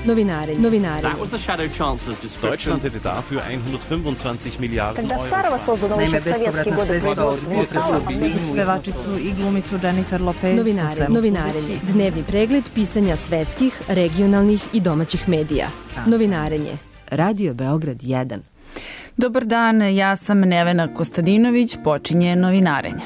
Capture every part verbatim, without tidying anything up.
Novinarenje. Novinarenje. That was the shadow chancellor's description. Deutschland hätte dafür hundertfünfundzwanzig Milliarden Euro. Naime, bespovratna sredstva od pevačicu i glumicu Jennifer Lopez. Novinarenje. Novinarenje. Dnevni pregled pisanja svetskih, regionalnih i domaćih medija. Novinarenje. Radio Beograd jedan. Dobar dan, ja sam Nevena Kostadinović, počinje Novinarenje.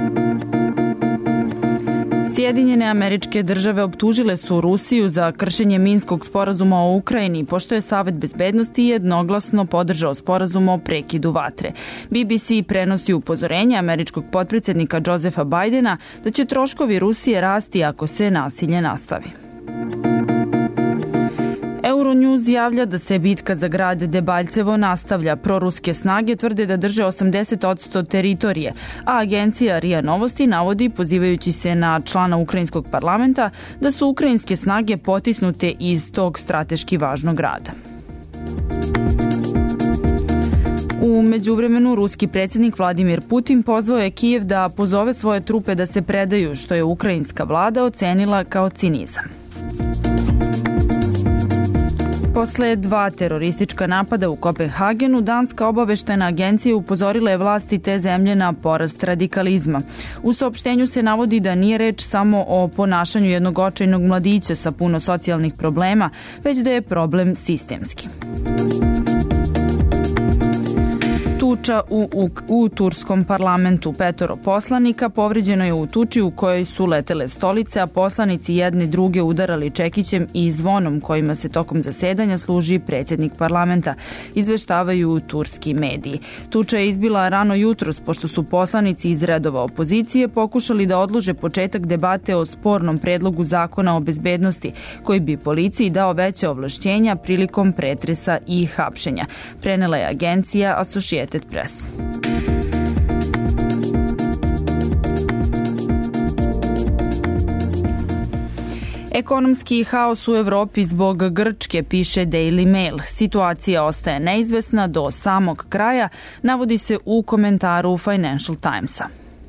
Sjedinjene Američke Države optužile su Rusiju za kršenje Minskog sporazuma o Ukrajini, pošto je Savet bezbednosti jednoglasno podržao sporazum o prekidu vatre. B B C prenosi upozorenje američkog potpredsjednika Josepha Bidena da će troškovi Rusije rasti ako se nasilje nastavi. Euronews javlja da se bitka za grad Debaljevo nastavlja. Proruske snage tvrde da drže osamdeset posto teritorije, a agencija R I A Novosti navodi, pozivajući se na člana ukrajinskog parlamenta, da su ukrajinske snage potisnute iz tog strateški važnog grada. U međuvremenu, ruski predsjednik Vladimir Putin pozvao je Kijev da pozove svoje trupe da se predaju, što je ukrajinska vlada ocenila kao cinizam. Posle dva teroristička napada u Kopenhagenu, danska obaveštajna agencija upozorila je vlasti te zemlje na porast radikalizma. U saopštenju se navodi da nije reč samo o ponašanju jednog očajnog mladića sa puno socijalnih problema, već da je problem sistemski. Tuča u, u, u turskom parlamentu. Petoro poslanika povređeno je u tuči u kojoj su letele stolice, a poslanici jedni druge udarali čekićem i zvonom kojima se tokom zasedanja služi predsjednik parlamenta, izveštavaju turski mediji. Tuča je izbila rano jutros, pošto su poslanici iz redova opozicije pokušali da odlože početak debate o spornom predlogu zakona o bezbednosti, koji bi policiji dao veće ovlašćenja prilikom pretresa i hapšenja. Prenela je agencija Associated Press. Ekonomski haos u Evropi zbog Grčke, piše Daily Mail. Situacija ostaje neizvesna do samog kraja, navodi se u komentaru Financial Timesa.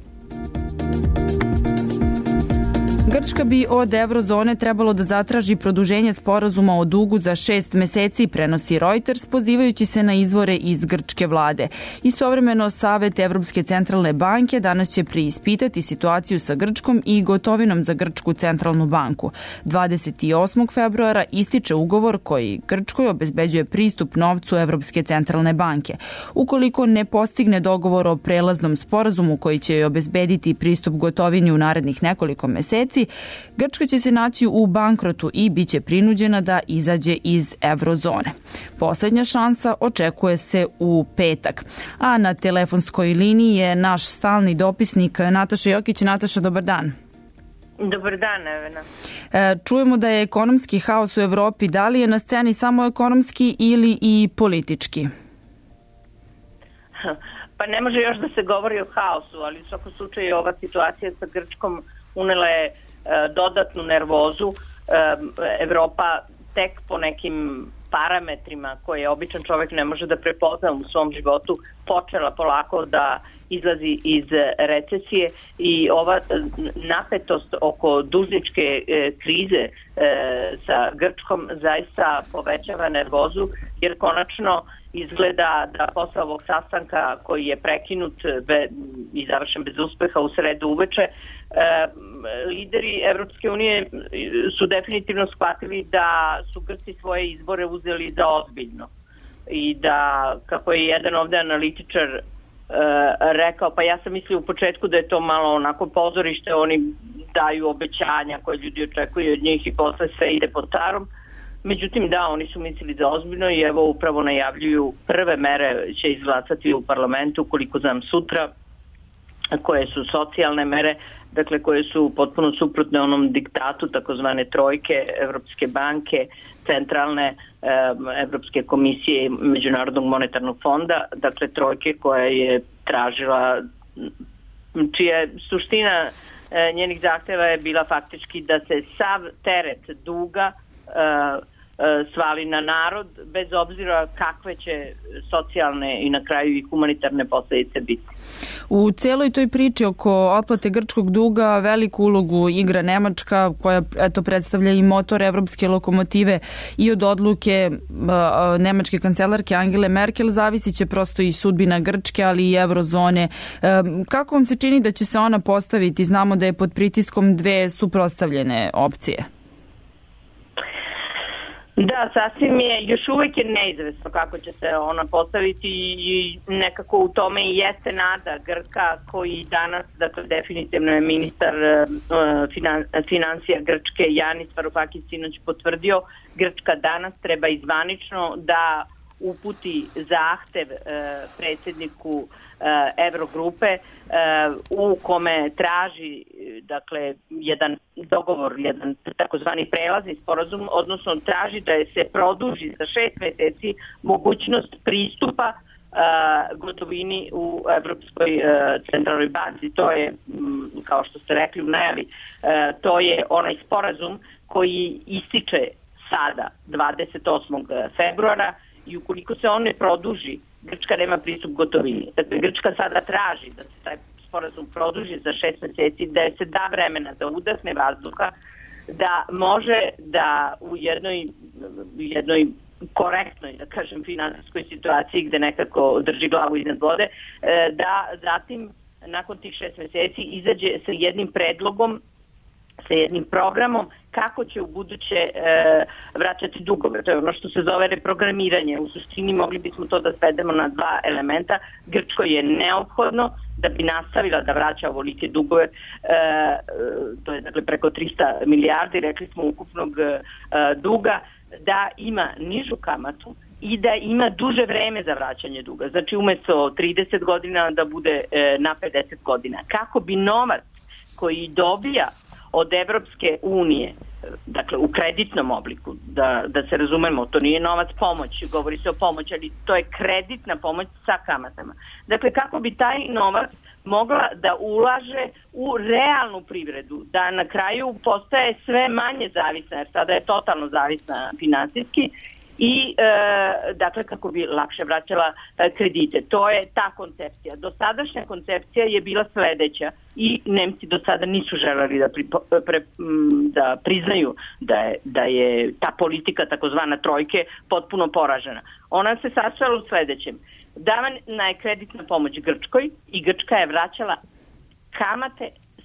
Grčka bi od eurozone trebalo da zatraži produženje sporazuma o dugu za šest meseci, prenosi Reuters, pozivajući se na izvore iz grčke vlade. Istovremeno, Savet Evropske centralne banke danas će preispitati situaciju sa Grčkom i gotovinom za Grčku centralnu banku. dvadeset osmog februara ističe ugovor koji Grčkoj obezbeđuje pristup novcu Evropske centralne banke. Ukoliko ne postigne dogovor o prelaznom sporazumu koji će joj obezbediti pristup gotovini u narednih nekoliko meseci, Grčka će se naći u bankrotu i bit će prinuđena da izađe iz eurozone. Poslednja šansa očekuje se u petak. A na telefonskoj liniji je naš stalni dopisnik Nataša Jokić. Nataša, dobar dan. Dobar dan, Nevena. Čujemo da je ekonomski haos u Evropi. Da li je na sceni samo ekonomski ili i politički? Pa ne može još da se govori o haosu, ali u svakom slučaju ova situacija sa Grčkom unela je dodatnu nervozu. Evropa tek po nekim parametrima koje običan čovjek ne može da prepozna u svom životu počela polako da izlazi iz recesije i ova napetost oko dužničke krize sa Grčkom zaista povećava nervozu, jer konačno izgleda da posle ovog sastanka koji je prekinut i završen bez uspeha u sredu uveče, lideri Evropske unije su definitivno shvatili da su Grci svoje izbore uzeli za ozbiljno i da, kako je jedan ovde analitičar rekao, pa ja sam mislio u početku da je to malo onako pozorište, oni daju obećanja koje ljudi očekuju od njih i posle sve ide po starom. Međutim, da, oni su mislili za ozbiljno i evo upravo najavljuju prve mere će izglasati u parlamentu, koliko znam sutra, koje su socijalne mere, dakle koje su potpuno suprotne onom diktatu takozvane trojke, Evropske banke, centralne Evropske komisije i Međunarodnog monetarnog fonda, dakle trojke koja je tražila, čija je suština njenih zahteva je bila faktički da se sav teret duga svali na narod, bez obzira kakve će socijalne i na kraju i humanitarne posledice biti. U celoj toj priči oko otplate grčkog duga veliku ulogu igra Nemačka, koja eto predstavlja i motor evropske lokomotive, i od odluke nemačke kancelarke Angele Merkel zavisit će prosto i sudbina Grčke, ali i eurozone. Kako vam se čini da će se ona postaviti? Znamo da je pod pritiskom dve suprotstavljene opcije. Da, sasvim je, još uvijek je neizvesno kako će se ona postaviti i nekako u tome i jeste nada Grka, koji danas, dakle definitivno je ministar finan, financija Grčke Janis Varoufakis sinoć potvrdio, Grčka danas treba izvanično da uputi zahtev e, predsjedniku e, Eurogrupe e, u kome traži dakle jedan dogovor, jedan takozvani prelazni sporazum, odnosno traži da je se produži za šest mjeseci mogućnost pristupa Uh, gotovini u Evropskoj uh, centralnoj banci. To je, m, kao što ste rekli u najavi, uh, to je onaj sporazum koji ističe sada dvadeset osmog februara i ukoliko se on ne produži, Grčka nema pristup gotovini. Dakle, Grčka sada traži da se taj sporazum produži za šest mjeseci, da se da vremena da udahne vazduha, da može da u jednoj, jednoj korektnoj, da kažem, finansijskoj situaciji gde nekako drži glavu iznad vode, da zatim nakon tih šest mjeseci izađe sa jednim predlogom, sa jednim programom kako će u buduće e, vraćati dugove. To je ono što se zove reprogramiranje. U suštini mogli bismo to da svedemo na dva elementa. Grčkoj je neophodno da bi nastavila da vraća ovolike dugove, e, to je dakle preko trista milijardi, rekli smo, ukupnog e, duga, da ima nižu kamatu i da ima duže vreme za vraćanje duga. Znači umjesto trideset godina da bude e, na pedeset godina. Kako bi novac koji dobija od Evropske unije, dakle u kreditnom obliku, da, da se razumemo, to nije novac pomoć, govori se o pomoći, ali to je kreditna pomoć sa kamatama. Dakle, kako bi taj novac mogla da ulaže u realnu privredu, da na kraju postaje sve manje zavisna, jer sada je totalno zavisna finansijski, i e, dakle kako bi lakše vraćala e, kredite. To je ta koncepcija. Dosadašnja koncepcija je bila sledeća i Nemci do sada nisu želeli da, pri, pre, da priznaju da je, da je ta politika takozvana trojke potpuno poražena. Ona se sastojala u sledećem. Davana je kreditna pomoć Grčkoj i Grčka je vraćala kamate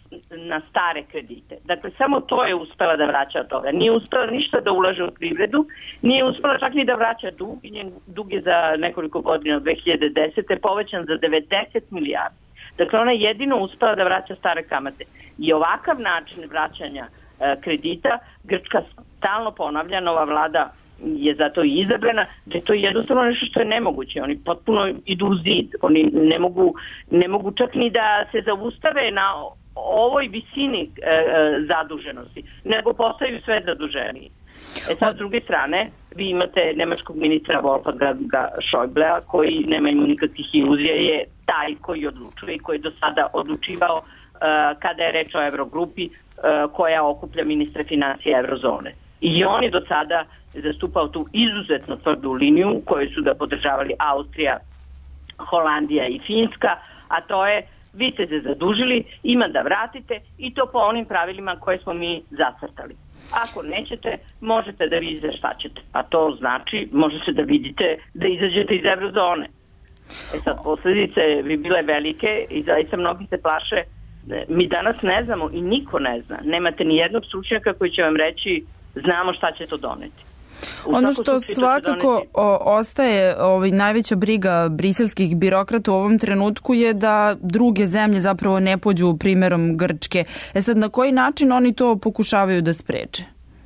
na stare kredite. Dakle, samo to je uspela da vraća od toga. Nije uspela ništa da ulaže u privredu, nije uspela čak ni da vraća dug, i njen dug je za nekoliko godina od dve hiljade desete povećan za devedeset milijardi. Dakle, ona je jedino uspela da vraća stare kamate. I ovakav način vraćanja e, kredita Grčka stalno ponavlja, nova vlada je zato i izabrana, da je to jednostavno nešto što je nemoguće. Oni potpuno idu u zid. Oni ne mogu, ne mogu čak ni da se zaustave na ovoj visini e, zaduženosti, nego postaju sve zaduženiji. E sad, s druge strane, vi imate nemačkog ministra Wolfganga Schäublea, koji nema imu nikakvih iluzija, je taj koji odlučuje i koji je do sada odlučivao e, kada je reč o Eurogrupi, e, koja okuplja ministre financija Eurozone. I on je do sada zastupao tu izuzetno tvrdu liniju koju su da podržavali Austrija, Holandija i Finska, a to je: vi ste se zadužili, ima da vratite, i to po onim pravilima koje smo mi zacrtali. Ako nećete, možete da vidite šta ćete. A to znači, možete da vidite da izađete iz eurozone. E sad, posljedice bi bile velike i zaista mnogi se plaše. Mi danas ne znamo i niko ne zna. Nemate ni jednog stručnjaka koji će vam reći znamo šta će to doneti. Ono što svakako ostaje ovaj, najveća briga briselskih birokrata u ovom trenutku je da druge zemlje zapravo ne pođu primjerom Grčke. E sad, na koji način oni to pokušavaju da spreče?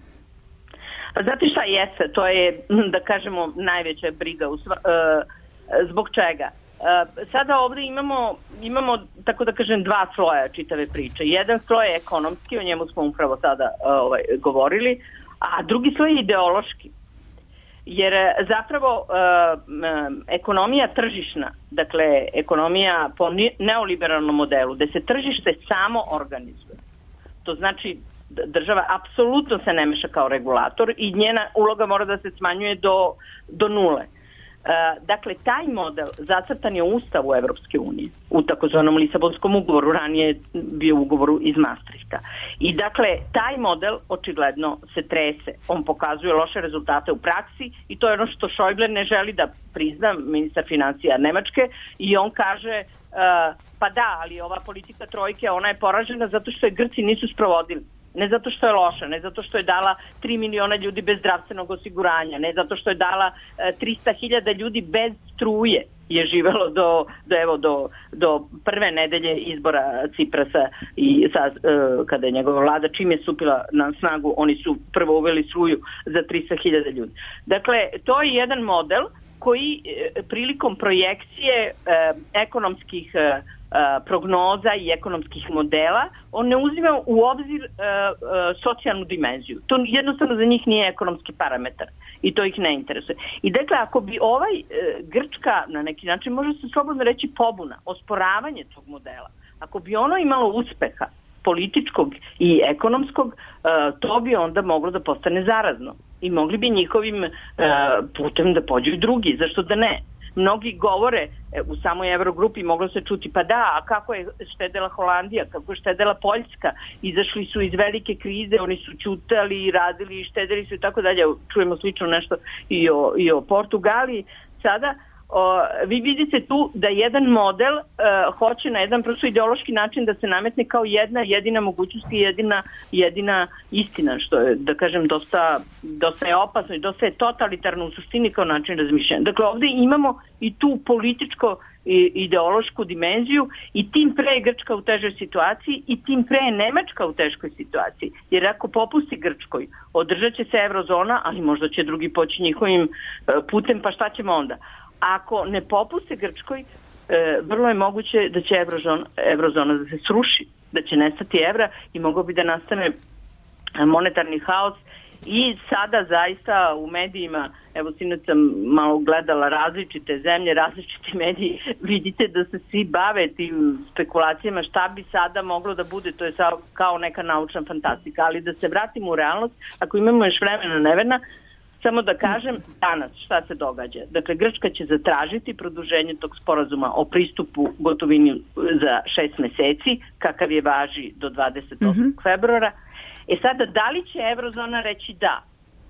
Pa znate šta jeste, to je, da kažemo, najveća briga. U sva, uh, zbog čega? Uh, sada ovdje imamo, imamo, tako da kažem, dva sloja čitave priče. Jedan sloj je ekonomski, o njemu smo upravo sada uh, ovaj, govorili, a drugi sloj je ideološki. Jer zapravo e, ekonomija tržišna, dakle ekonomija po neoliberalnom modelu, gde se tržište samo organizuje. To znači država apsolutno se ne meša kao regulator i njena uloga mora da se smanjuje do, do nule. Dakle, taj model zacrtan je u Ustavu Evropske unije, u takozvanom Lisabonskom ugovoru, ranije bio ugovoru iz Maastrichta. I dakle, taj model očigledno se trese. On pokazuje loše rezultate u praksi i to je ono što Schäuble ne želi da prizna, ministar financija Nemačke, i on kaže, uh, pa da, ali ova politika trojke, ona je poražena zato što je Grci nisu sprovodili. Ne zato što je loša, ne zato što je dala tri miliona ljudi bez zdravstvenog osiguranja, ne zato što je dala e, trista hiljada ljudi bez struje je živelo do, do, evo, do, do prve nedelje izbora Ciprasa i sa, e, kada je njegova vlada, čim je stupila na snagu, oni su prvo uveli struju za trista hiljada ljudi. Dakle, to je jedan model koji e, prilikom projekcije e, ekonomskih e, prognoza i ekonomskih modela, on ne uzima u obzir uh, uh, socijalnu dimenziju. To jednostavno za njih nije ekonomski parametar i to ih ne interesuje. I dakle, ako bi ovaj uh, Grčka, na neki način može se slobodno reći pobuna, osporavanje tog modela, ako bi ono imalo uspeha političkog i ekonomskog, uh, to bi onda moglo da postane zarazno. I mogli bi njihovim uh, putem da pođu i drugi. Zašto da ne? Mnogi govore u samoj Eurogrupi, moglo se čuti, pa da, a kako je štedela Holandija, kako je štedela Poljska, izašli su iz velike krize, oni su ćutali i radili i štedeli su i tako dalje, čujemo slično nešto i o, i o Portugaliji. Sada o, vi vidite tu da jedan model e, hoće na jedan prosto ideološki način da se nametne kao jedna jedina mogućnost i jedina, jedina istina, što je, da kažem, dosta, dosta je opasno i dosta je totalitarno u suštini kao način razmišljanja. Dakle, ovdje imamo i tu političko i ideološku dimenziju i tim pre je Grčka u težoj situaciji i tim pre je Nemačka u teškoj situaciji. Jer ako popusti Grčkoj, održat će se eurozona, ali možda će drugi poći njihovim putem, pa šta ćemo onda? Ako ne popuste Grčkoj, vrlo je moguće da će eurozona, eurozona da se sruši, da će nestati evra i mogao bi da nastane monetarni haos. I sada zaista u medijima, evo sinoć sam malo gledala različite zemlje, različiti mediji, vidite da se svi bave tim spekulacijama šta bi sada moglo da bude, to je kao neka naučna fantastika. Ali da se vratimo u realnost, ako imamo još vremena neverna, samo da kažem danas šta se događa. Dakle, Grčka će zatražiti produženje tog sporazuma o pristupu gotovini za šest meseci, kakav je važi do dvadeset osmog Mm-hmm. februara. E sada, da li će eurozona reći da?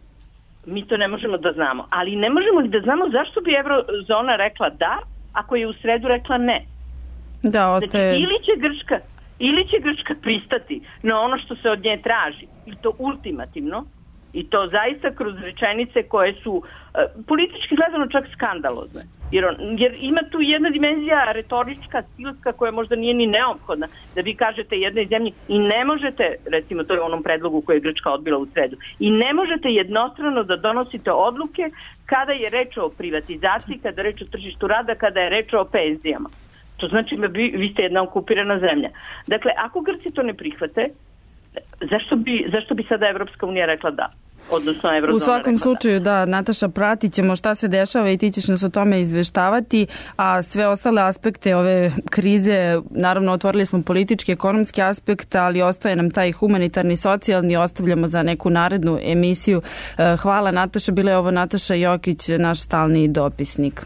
Mi to ne možemo da znamo. Ali ne možemo ni da znamo zašto bi eurozona rekla da, ako je u sredu rekla ne. Da, ostaje... Znači, ili će Grčka, ili će Grčka pristati na ono što se od nje traži, i to ultimativno, i to zaista kroz rečenice koje su uh, politički gledano čak skandalozne. Jer, on, jer ima tu jedna dimenzija retorička, stilska koja možda nije ni neophodna da vi kažete jednoj zemlji i ne možete, recimo to je u onom predlogu koje je Grčka odbila u sredu, i ne možete jednostrano da donosite odluke kada je reč o privatizaciji, kada je reč o tržištu rada, kada je reč o penzijama. To znači da vi, vi ste jedna okupirana zemlja. Dakle, ako Grci to ne prihvate, Zašto bi, zašto bi sada Evropska unija rekla da? Odnosno Eurozona U svakom slučaju, da. da, Nataša, pratit ćemo šta se dešava i ti ćeš nas o tome izveštavati, a sve ostale aspekte ove krize, naravno otvorili smo politički, ekonomski aspekt, ali ostaje nam taj humanitarni, socijalni, ostavljamo za neku narednu emisiju. Hvala, Nataša, bila je ovo Nataša Jokić, naš stalni dopisnik.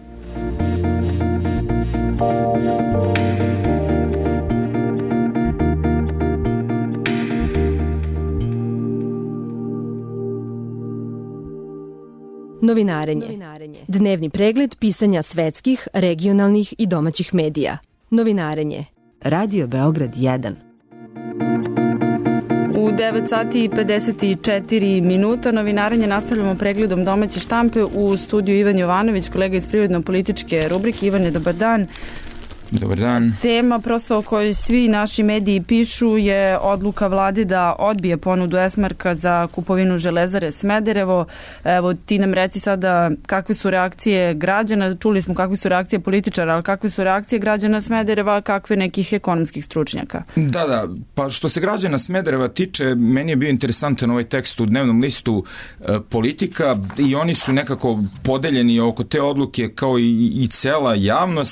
Novinarenje. Dnevni pregled pisanja svetskih, regionalnih i domaćih medija. Novinarenje. Radio Beograd jedan. U devet sati i pedeset četiri minuta novinarenje nastavljamo pregledom domaće štampe. U studiju Ivan Jovanović, kolega iz privredno-političke rubrike. Ivane, dobar dan. Dobar dan. Tema prosto o kojoj svi naši mediji pišu je odluka vlade da odbije ponudu Esmarka za kupovinu Železare Smederevo. Evo, ti nam reci sada kakve su reakcije građana, čuli smo kakve su reakcije političara, ali kakve su reakcije građana Smedereva, kakve nekih ekonomskih stručnjaka? Da, da, pa što se građana Smedereva tiče, meni je bio interesantan ovaj tekst u dnevnom listu e, Politika i oni su nekako podeljeni oko te odluke kao i, i cela javnost.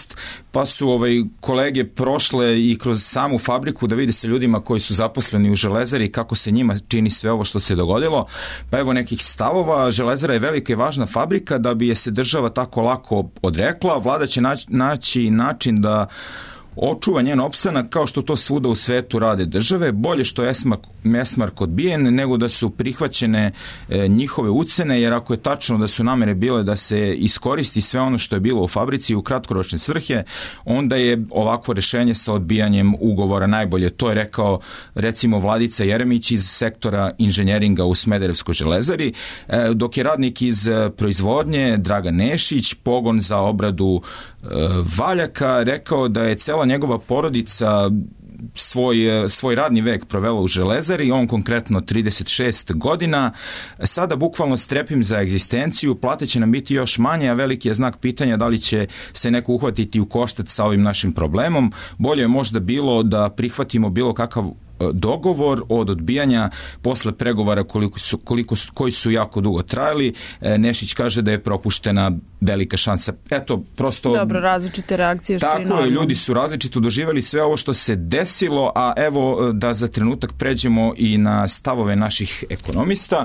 pa su ovaj, kolege prošle i kroz samu fabriku da vide se ljudima koji su zaposleni u Železari kako se njima čini sve ovo što se dogodilo. Pa evo nekih stavova. Železara je velika i važna fabrika, da bi je se država tako lako odrekla. Vlada će naći, naći način da očuva njen opstanak kao što to svuda u svetu rade države. Bolje što je Esmark odbijen nego da su prihvaćene e, njihove ucene, jer ako je tačno da su namere bile da se iskoristi sve ono što je bilo u fabrici u kratkoročne svrhe, onda je ovakvo rešenje sa odbijanjem ugovora najbolje. To je rekao recimo Vladica Jeremić iz sektora inženjeringa u Smederevskoj železari, e, dok je radnik iz proizvodnje Dragan Nešić, pogon za obradu e, valjaka, rekao da je cela njegova porodica svoj, svoj radni vek provela u Železari, on konkretno trideset šest godina. Sada bukvalno strepim za egzistenciju, plate će nam biti još manje, a veliki je znak pitanja da li će se neko uhvatiti u koštac sa ovim našim problemom. Bolje je možda bilo da prihvatimo bilo kakav dogovor od odbijanja posle pregovora koliko su, koliko su, koji su jako dugo trajali. Nešić kaže da je propuštena velika šansa. Eto, prosto... Dobro, različite reakcije. Što tako je, ljudi su različito doživjeli sve ovo što se desilo, a evo da za trenutak pređemo i na stavove naših ekonomista.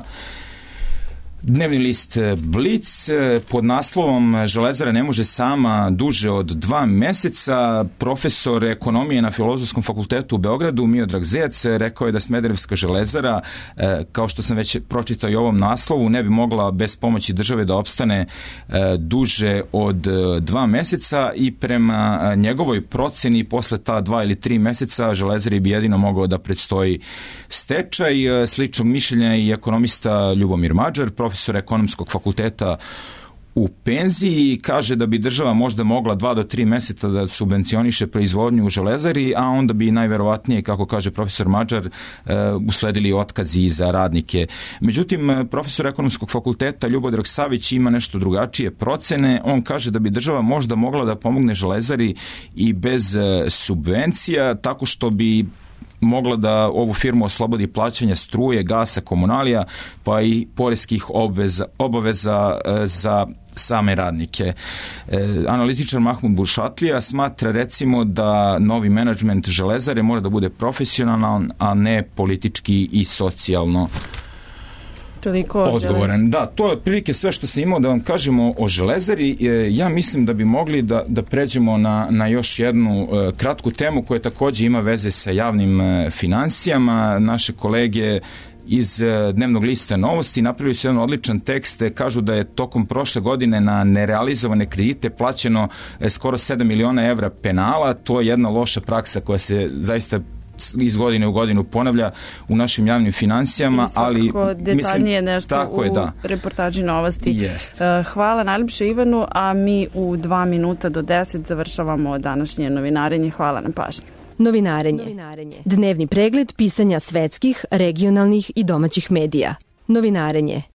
Dnevni list Blic pod naslovom Železara ne može sama duže od dva meseca. Profesor ekonomije na Filozofskom fakultetu u Beogradu Miodrag Zejac rekao je da Smederevska železara, kao što sam već pročitao i ovom naslovu, ne bi mogla bez pomoći države da opstane duže od dva meseca i prema njegovoj proceni posle ta dva ili tri meseca Železari bi jedino mogao da predstoji stečaj. Sličnog mišljenja i ekonomista Ljubomir Mađar, profesor ekonomskog fakulteta u penziji, kaže da bi država možda mogla dva do tri meseca da subvencioniše proizvodnju u Železari, a onda bi najverovatnije, kako kaže profesor Mađar, usledili otkazi za radnike. Međutim, profesor ekonomskog fakulteta Ljubodrag Savić ima nešto drugačije procene. On kaže da bi država možda mogla da pomogne Železari i bez subvencija, tako što bi mogla da ovu firmu oslobodi plaćanja struje, gasa, komunalija, pa i poreskih obveza, obaveza za same radnike. E, analitičar Mahmud Buršatlija smatra recimo da novi menadžment Železare mora da bude profesionalan, a ne politički i socijalno odgovoran. Da, to je otprilike sve što sam imao da vam kažemo o Železari. Ja mislim da bi mogli da, da pređemo na, na još jednu e, kratku temu koja takođe ima veze sa javnim e, finansijama. Naše kolege iz Dnevnog lista Novosti napravili su jedan odličan tekst, kažu da je tokom prošle godine na nerealizovane kredite plaćeno skoro sedam miliona evra penala. To je jedna loša praksa koja se zaista iz godine u godinu ponavlja u našim javnim finansijama, ali detaljnije mislim, nešto u je, da. reportaži Novosti. Jest. Hvala najljepše Ivanu, a mi u dva minuta do deset završavamo današnje novinarenje. Hvala na pažnji. Novinarenje. Novinarenje. Dnevni pregled pisanja svetskih, regionalnih i domaćih medija. Novinarenje.